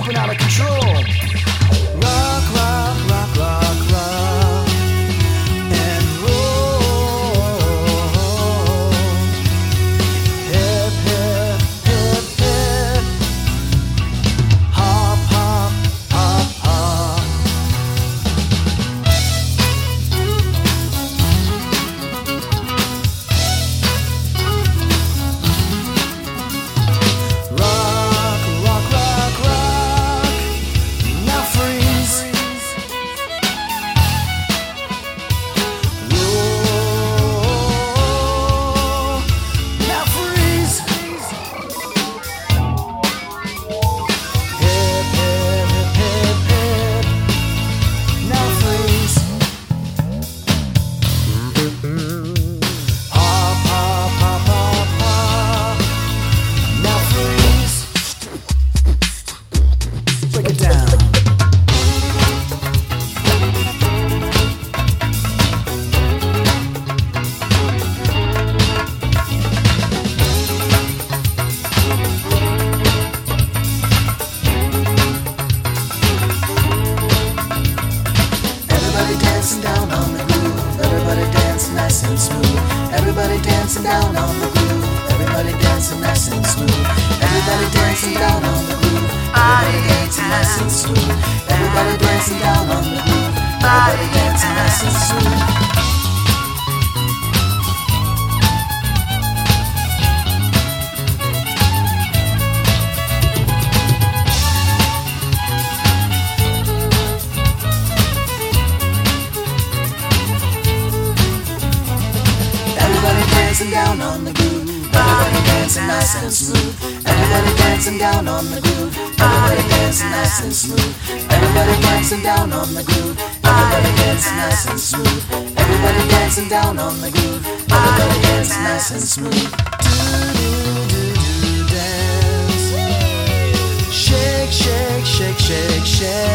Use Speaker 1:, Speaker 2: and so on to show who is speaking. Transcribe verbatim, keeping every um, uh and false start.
Speaker 1: flipping out of control. Rock, rock, rock, rock, rock, and roll. Hip, hip, hip, hip. Hop, hop, hop, hop. Rock, rock, rock, rock. Now freeze. Roll. Now freeze. Hip, hip, hip, hip, hip. Now freeze. Hop, hop, hop, hop, hop. Now freeze. Break it down. Everybody dancing down on the groove. Everybody dancing nice and smooth. Everybody dancing down on the groove. Everybody dancing nice and smooth. Everybody dancing down on the groove. Everybody dancing nice and smooth. Everybody dancing down on the groove. Everybody dancing nice and smooth. Everybody dancing down on the groove. Everybody dancing nice and smooth. Everybody dancing down on the groove. Everybody dancing nice and smooth. Everybody dancing down on the groove. Everybody dancing nice and smooth. Everybody dancing down on the groove. Everybody dancing nice and smooth. Do do do do dance. Shake, shake, shake, shake, shake.